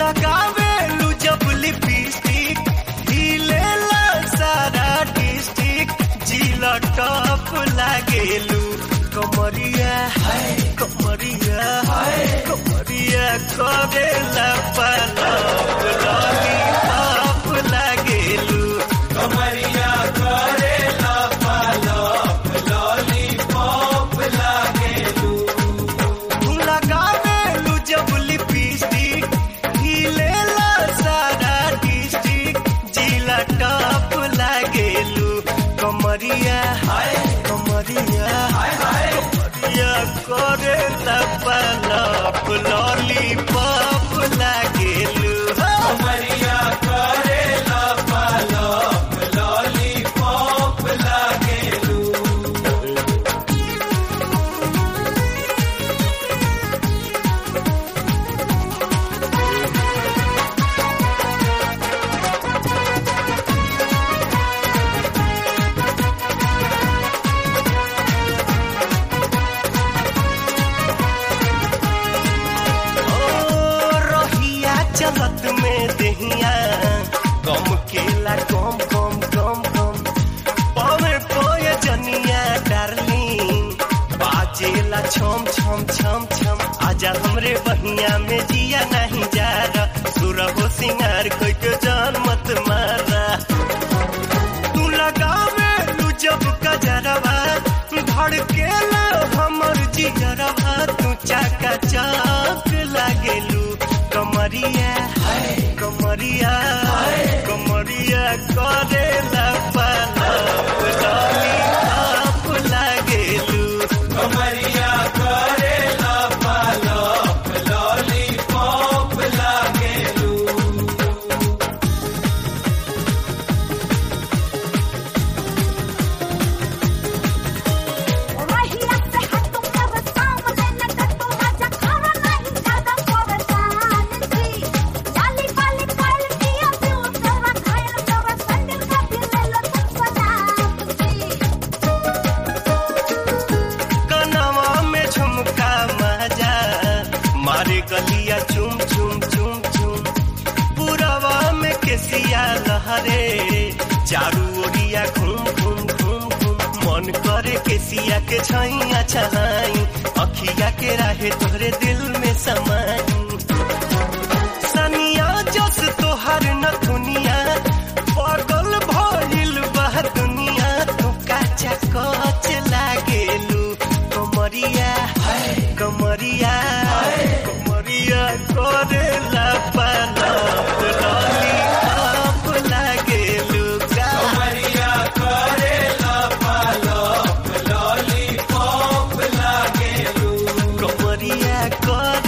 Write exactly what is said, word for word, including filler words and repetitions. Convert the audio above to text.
लगावेलू जब लिपस्टिक हिलेला सारा डिस्ट्रिक्ट जिला टॉप लागेलू कमरिया कमरिया कमरिया करेला पलप लॉलीपॉप लागेलू कमरिया करेला पलप लॉलीपॉप लागेलू तू लगावेलू जब लिपस्टिक हिलेला सारा डिस्ट्रिक्ट जिला टॉप लागेलू कमरिया कमरिया कमरिया करेला पलप लॉलीपॉप लागेलू कमरिया करेला पलप लॉलीपॉप लागेलू चलत में दहिया कम केला कम कम कम कम पावे पोए जनिया डार्लिंग बाजेला छम छम छम छम आजा हमरे बहिया में जिया नहीं जा रहा सुरहो सिंगार कोई के जान मत मारा तू लगावे लू जब कजरवा धड़केला हमर जिगरवा तू चाका चाक लागेलू कमरिया कमरिया कमरिया करेला पलप लॉलीपॉप लागेलू कमरिया करेला पलप लॉलीपॉप लागेलू गलिया चुम चुम चुम चुम पुरवा में केसिया लहरे चारू ओरिया घूम घूम घूम घूम मन करे केसिया के छैया छलाई अखिया के राहे तोहरे दिल में समाई सनिया जस तोहर नथुनिया पागल भइल बा दुनिया तू काचा कच लागेलू कमरिया कमरिया कमरिया करेला पलप लॉलीपॉप लागेलू कमरिया करेला पलप लॉलीपॉप लागेलू कमरिया कर